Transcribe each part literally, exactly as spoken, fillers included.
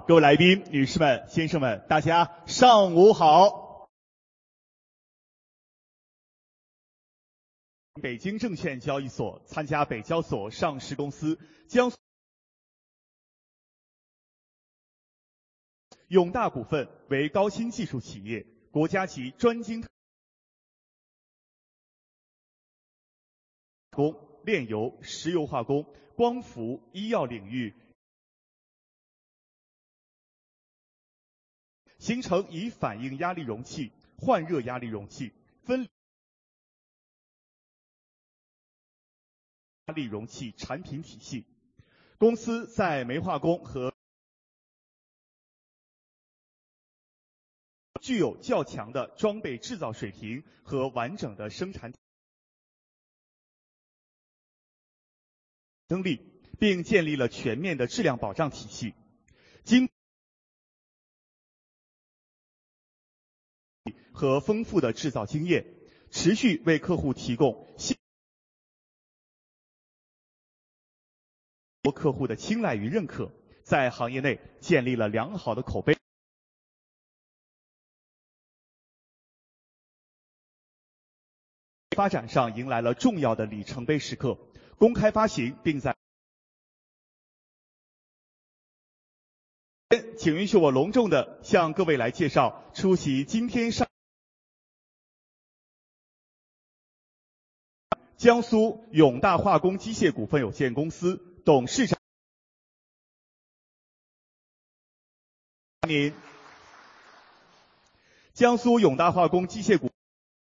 各位来宾、女士们、先生们，大家上午好。北京证券交易所参加北交所上市公司江苏永大股份为高新技术企业，国家级专精工、炼油、石油化工、光伏、医药领域，形成以反应压力容器、换热压力容器、分压力容器产品体系。公司在煤化工和具有较强的装备制造水平和完整的生产能力，并建立了全面的质量保障体系。经和丰富的制造经验，持续为客户提供新客户的青睐与认可，在行业内建立了良好的口碑。发展上迎来了重要的里程碑时刻，公开发行并在请允许我隆重的向各位来介绍出席今天上江苏永大化工机械股份有限公司董事长您，江苏永大化工机械股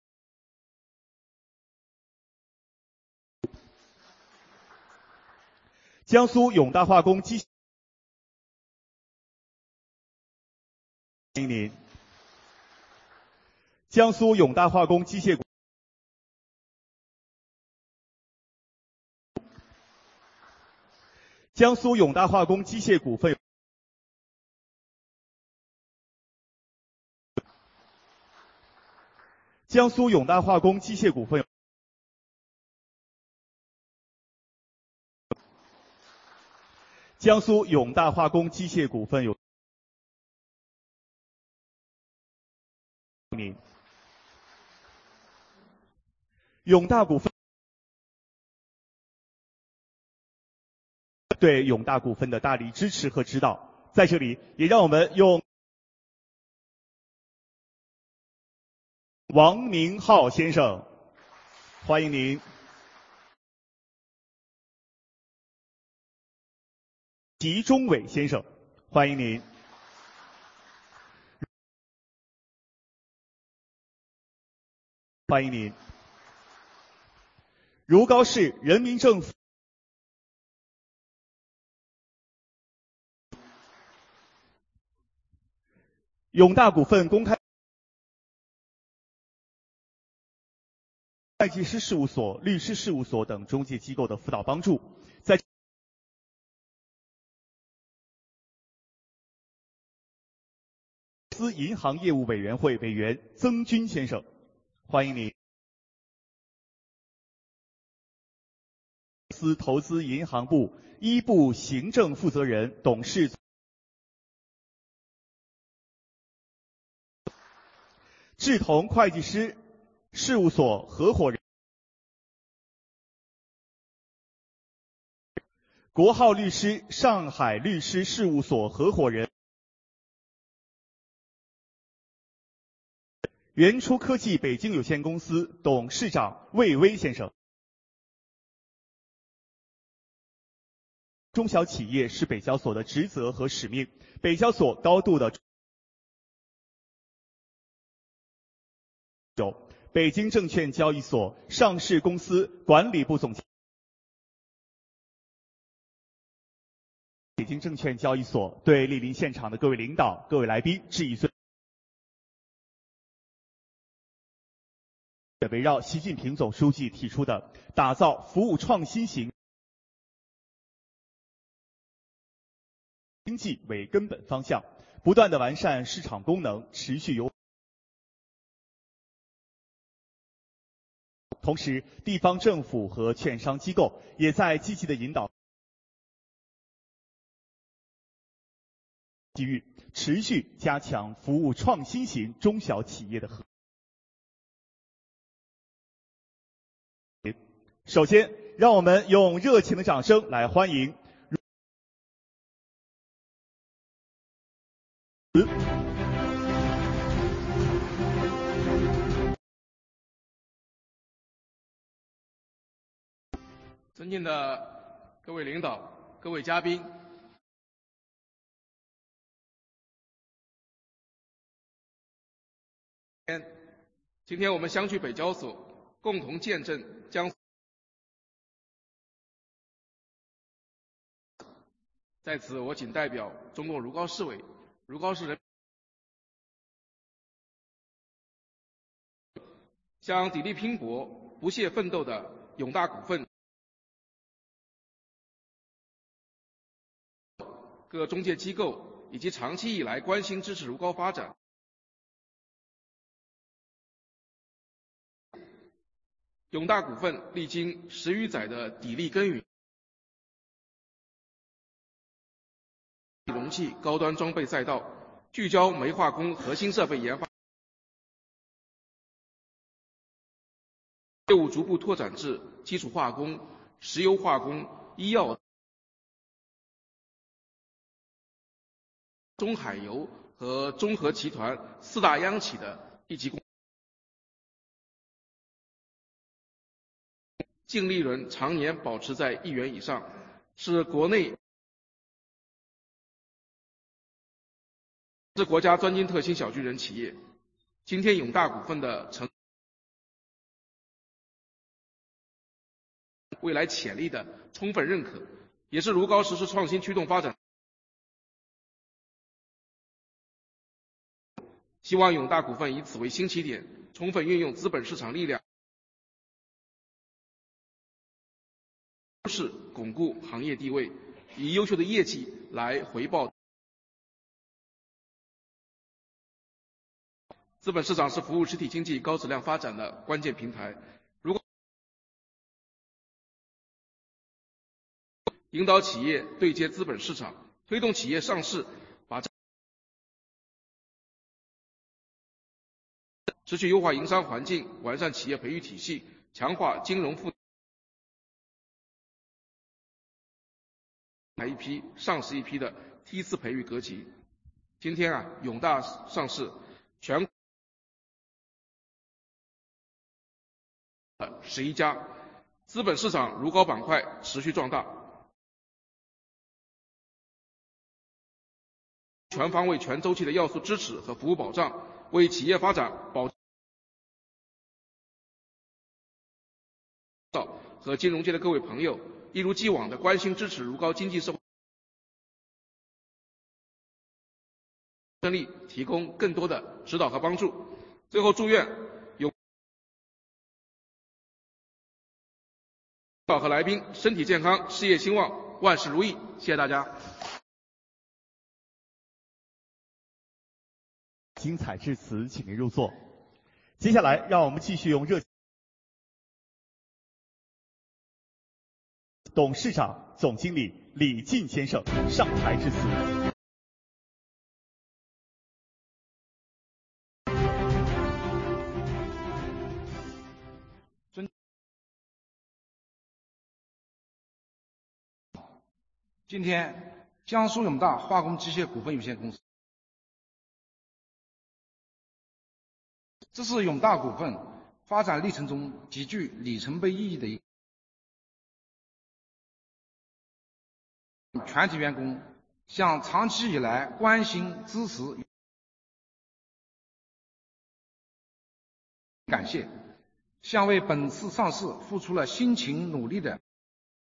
江苏永大化工机械欢迎您，江苏永大化工机械股江苏永大化工机械股份江苏永大化工机械股份江苏永大化工机械股份有您，永大股份对永大股份的大力支持和指导，在这里也让我们用王明浩先生，欢迎您。齐忠伟先生，欢迎您。欢迎您。如皋市人民政府永大股份公开会计师事务所、律师事务所等中介机构的辅导帮助，在司银行业务委员会委员曾军先生，欢迎您。司投资银行部一部行政负责人、董事志同会计师事务所合伙人、国浩律师上海律师事务所合伙人、元初科技北京有限公司董事长魏巍先生。中小企业是北交所的职责和使命，北交所高度的有北京证券交易所上市公司管理部总监，北京证券交易所对莅临现场的各位领导、各位来宾致以尊。围绕习近平总书记提出的打造服务创新型经济为根本方向，不断的完善市场功能，持续优。同时，地方政府和券商机构也在积极的引导机遇，持续加强服务创新型中小企业的合。首先，让我们用热情的掌声来欢迎。 尊敬的各位领导、各位嘉宾，今天我们相聚北交所，共同见证江。在此，我谨代表中共如皋市委、如皋市人向砥砺拼搏、不懈奋斗的永大股份各中介机构以及长期以来关心支持如皋发展。永大股份历经十余载的砥砺耕耘，容器高端装备赛道，聚焦煤化工核心设备研发，业务逐步拓展至基础化工、石油化工、医药、中海油和中核集团四大央企的一级工，净利润常年保持在一元以上，是国内是国家专精特新小巨人企业。今天永大股份的成未来潜力的充分认可，也是如皋实施创新驱动发展。希望永大股份以此为新起点，充分运用资本市场力量，是巩固行业地位，以优秀的业绩来回报。资本市场是服务实体经济高质量发展的关键平台。如果引导企业对接资本市场，推动企业上市，把持续优化营商环境，完善企业培育体系，强化金融赋一批上市一批的梯次培育格局。今天啊，永大上市，全十一家，资本市场如皋板块持续壮大，全方位、全周期的要素支持和服务保障，为企业发展保和金融界的各位朋友一如既往的关心支持如皋经济社会力，提供更多的指导和帮助。最后祝愿永导和来宾身体健康，事业兴旺，万事如意。谢谢大家。 精彩致辞，请您入座。接下来，让我们继续用热董事长、总经理李进先生上台致辞。 今天，江苏永大化工机械股份有限公司，这是永大股份发展历程中极具里程碑意义的一个全体员工向长期以来关心支持感谢，向为本次上市付出了辛勤努力的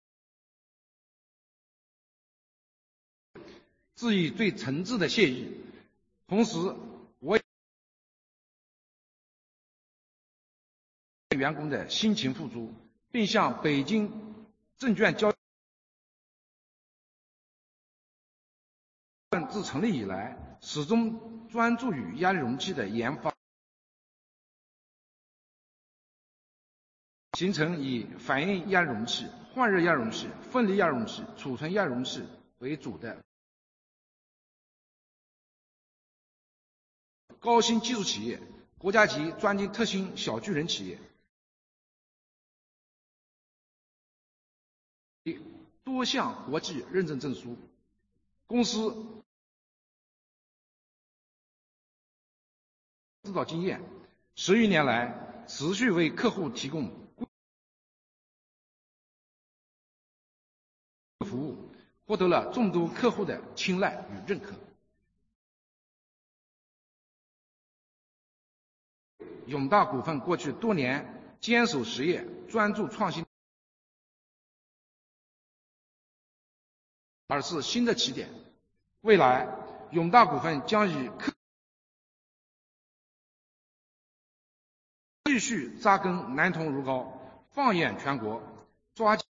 致以最诚挚的谢意。同时，我也员工的辛勤付出，并向北京证券交易自成立以来始终专注于压力容器的研发，形成以反应压力容器、换热压力容器、分离压力容器、储存压力容器为主的高新技术企业、国家级专精特新小巨人企业。多项国际认证证书，公司制造经验，十余年来持续为客户提供服务，获得了众多客户的青睐与认可。永大股份过去多年坚守实业，专注创新，而是新的起点。未来，永大股份将以客继续扎根南通如皋，放眼全国，抓紧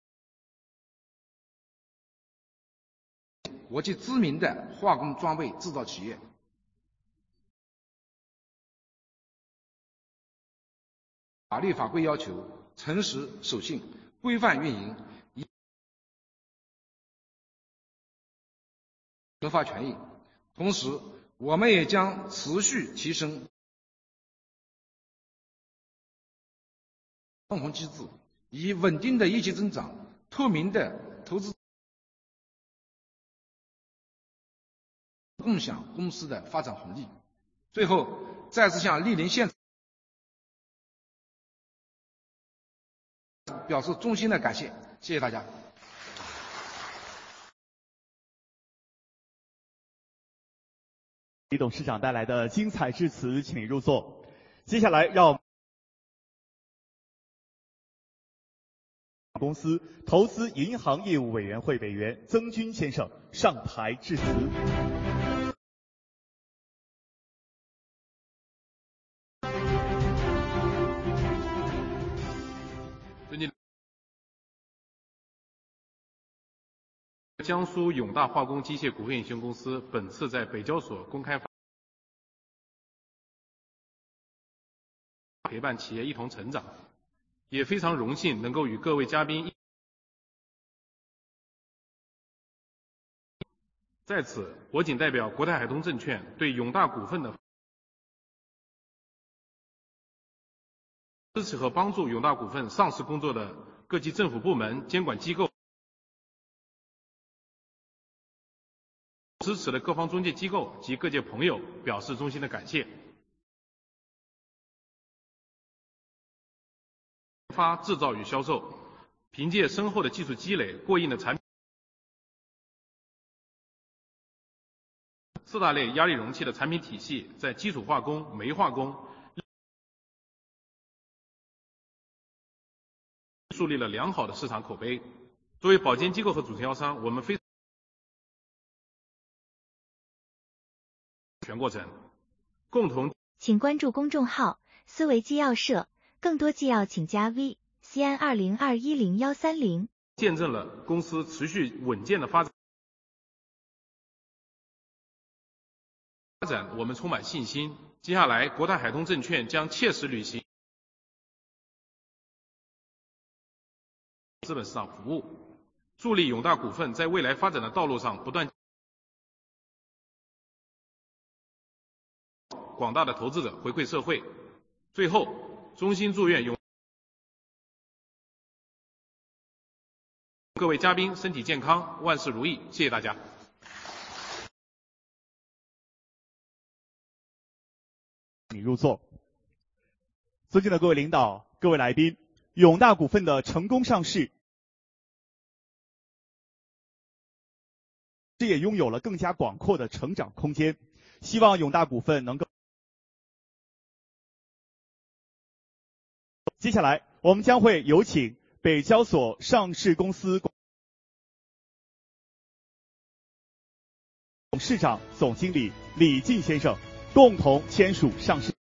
国际知名的化工装备制造企业。法律法规要求诚实守信，规范运营，合法权益。同时，我们也将持续提升分红机制，以稳定的业绩增长、透明的投资共享公司的发展红利。最后，再次向莅临现场表示衷心的感谢，谢谢大家。 李董事长带来的精彩致辞，请入座。接下来让公司投资银行业务委员会委员曾军先生上台致辞。 江苏永大化工机械股份有限公司本次在北交所公开陪伴企业一同成长，也非常荣幸能够与各位嘉宾。在此，我谨代表国泰海通证券对永大股份的支持和帮助永大股份上市工作的各级政府部门、监管机构。支持的各方中介机构及各界朋友表示衷心的感谢。研发、制造与销售，凭借深厚的技术积累、过硬的产品，四大类压力容器的产品体系，在基础化工、煤化工树立了良好的市场口碑。作为保监机构和主承销商，我们非全过程共同。 请关注公众号思维纪要社，更多纪要请加 V C N 二零二一零幺三零。 见证了公司持续稳健的发展，发展我们充满信心。接下来，国泰海通证券将切实履行资本市场服务，助力永大股份在未来发展的道路上不断。广大的投资者回馈社会。最后，衷心祝愿永各位嘉宾身体健康，万事如意，谢谢大家。 请入座。尊敬的各位领导、各位来宾，永大股份的成功上市，这也拥有了更加广阔的成长空间。希望永大股份能够。接下来，我们将会有请北交所上市公司董事长、总经理李进先生共同签署上市。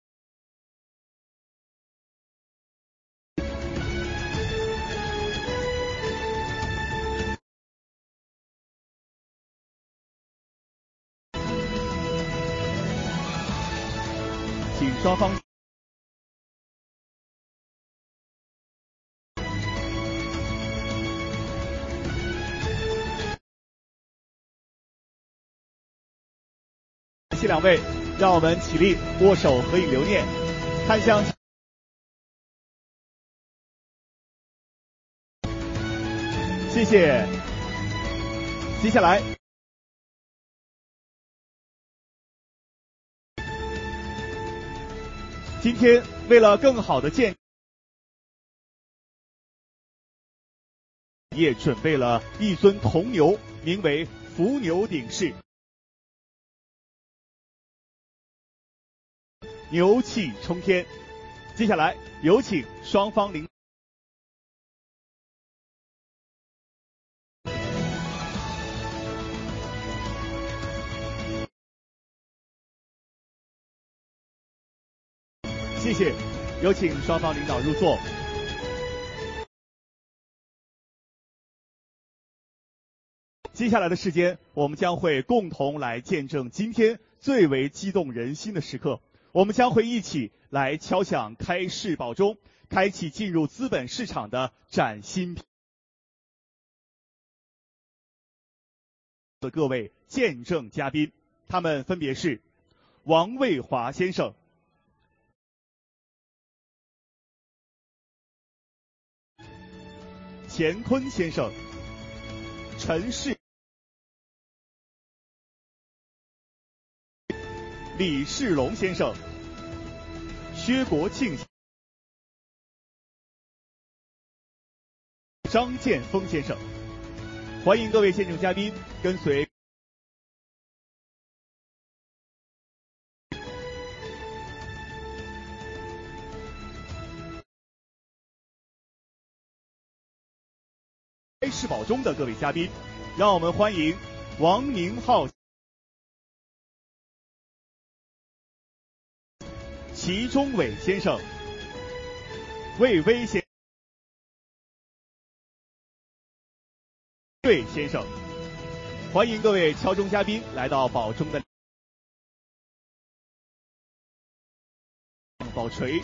请双方。谢谢两位。 让我们起立握手合影留念，看向。谢谢。接下来，今天为了更好的建，也准备了一尊铜牛，名为伏牛鼎式，牛气冲天。接下来有请双方领。谢谢，有请双方领导入座。接下来的时间，我们将会共同来见证今天最为激动人心的时刻。我们将会一起来敲响开市宝钟，开启进入资本市场的崭新的各位见证嘉宾，他们分别是王卫华先生、钱坤先生、陈世、李世龙先生、薛国庆、张建峰先生。欢迎各位见证嘉宾跟随开市宝钟的各位嘉宾，让我们欢迎王宁浩、齐中伟先生、魏巍先对先生。欢迎各位敲钟嘉宾来到宝钟的宝锤。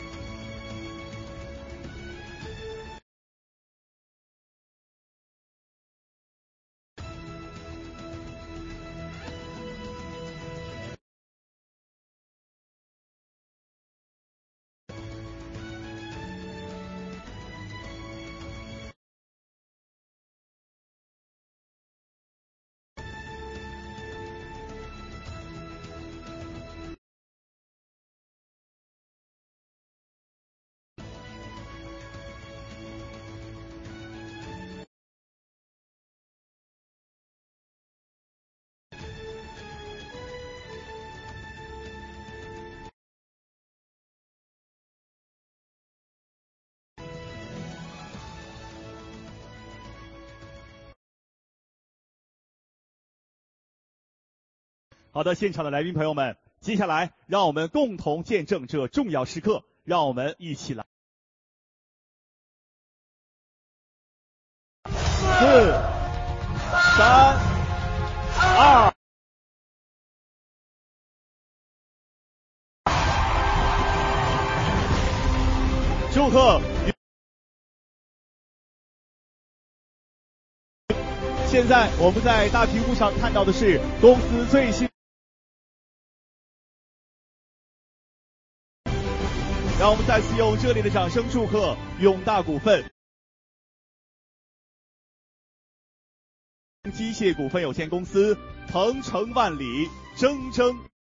好的，现场的来宾朋友们，接下来让我们共同见证这重要时刻，让我们一起来。四、三、二。祝贺！现在我们在大屏幕上看到的是公司最新。让我们再次用热烈的掌声祝贺永大股份机械股份有限公司鹏程万里，蒸蒸。